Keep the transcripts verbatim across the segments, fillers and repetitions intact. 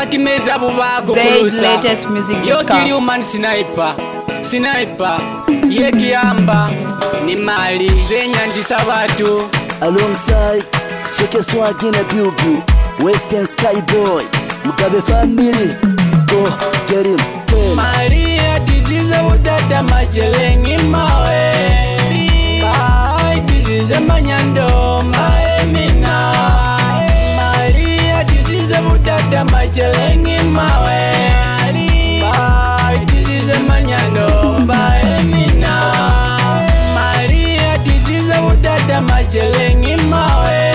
akimeza bubako kulusa yo kili human sniper sniper ye kiamba ni mali zenya ndisabatu alongside Shake Swag in a Pew Pew Western Sky Boy Mugabe family go get him hey. Maria dizize udada machelengi mawe Bye dizize manyando mae mina Maria dizize udada machelengi mawe Bye dizize manyando mae mina Maria dizize udada machelengi mawe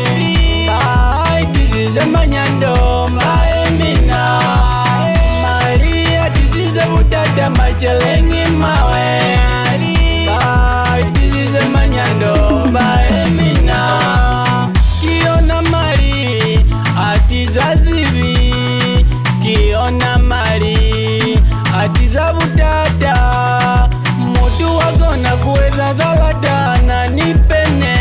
Bye dizize manyando mae mina Maria dizize udada machelengi mawe Bye dizize manyando mae mina Kiona mali atizazivi Kiona mali atizabudada Mudu wagona kuweza zalada na nipene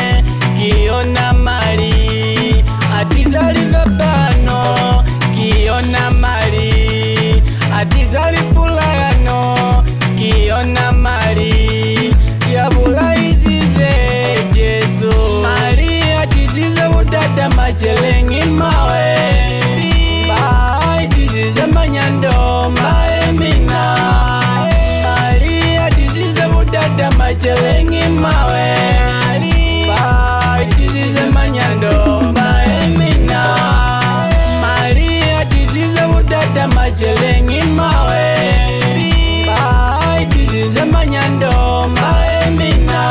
Kiona mali atizaliza bano Kiona mali atizali pulayano Kiona mali yabula izize Jesu Mali atizize udada machelengi mawe Bye dizize manyando mae mina Mali atizize udada machelengi mawe Bye dizize manyando mae mina Mali atizize udada machelengi mawe Bye dizize manyando mae mina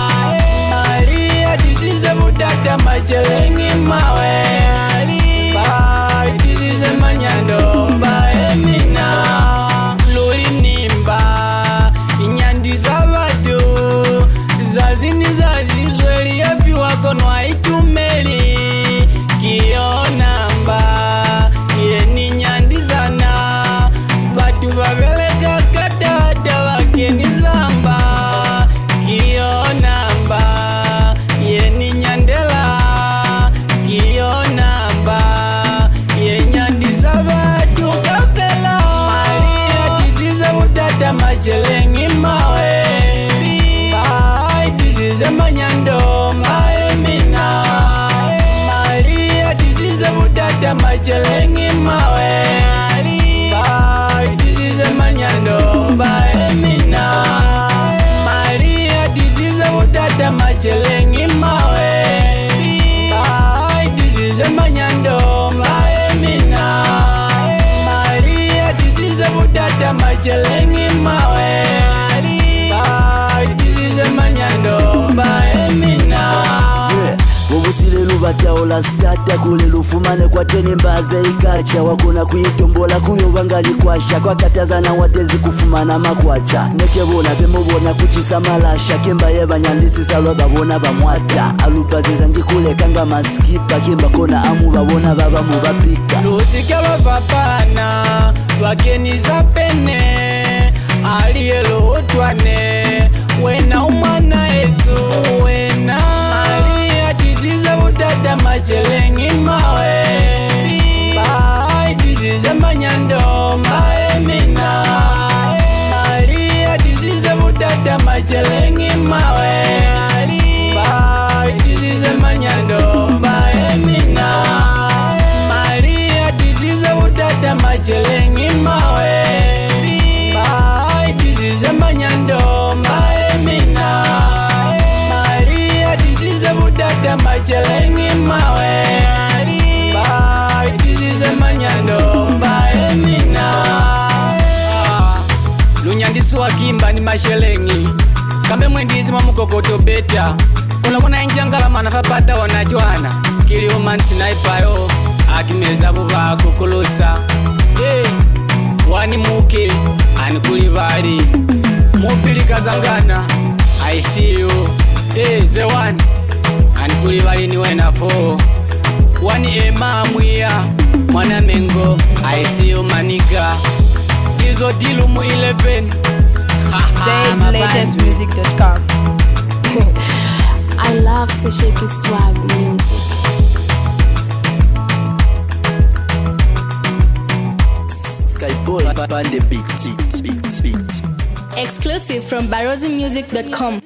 Mali atizize udada machelengi mawe Bye dizize manyando mae mina Luri nimba inyandi zabatu Zazini zazizweli yapi wako nwa itumeli Kiona mba yeni nyandi zana Batu babeleka kadada wakeni zamba Kiona mba yeni nyandela Kiona mba yenyandi zabatu kafela Maria dizize udada machelengi mawe Bye dizize manyando mae mina Maria dizize udada machelengi mawe Bye dizize manyando mae mina Maria dizize udada machelengi mawe Bye dizize manyando mae mina Maria dizize udada machelengi mawe Bye dizize manyando mae mina Wobusile lubata ola stata kule lufumane kwa teni mbaze ikacha Wakuna kuitombola kuyo wangali kwasha Kwa katazana watezi kufumana makwacha Nekebona bemubona kuchisa malasha Kemba yeba nyandisi salwa babona bamwata Alupazi zangi kule kanga maskipa Kemba kona amu babona baba mubapika Lusike wapapana Wakeni zapene Alielo utwane Wena umana Yesu Wena Maria dizize udada machelengi mawe Bye dizize manyando mae mina Maria dizize udada machelengi mawe Bye dizize manyando mae mina Maria dizize udada machelengi mawe Bye dizize manyando mae mina Maria dizize udada machelengi mawe Bye dizize manyando mae mina Lunyandisu wakimba ni mashelengi Kambe mwendizi mamukokoto beta Kula kuna injangala manafapata wanachwana Kili human sniper yo Akimeza bubako kulusa Hey Wani muke Anikulibali Mupili kazangana I see you Hey the one Anikulibali ni wena fo Wani ema mwiya Mwana mengo I see you maniga Izo dilu mu eleven Zed latest music dot com I love Shake Swag music. Sky boy on the beat, beat, beat, beat. Exclusive from barozi music dot com.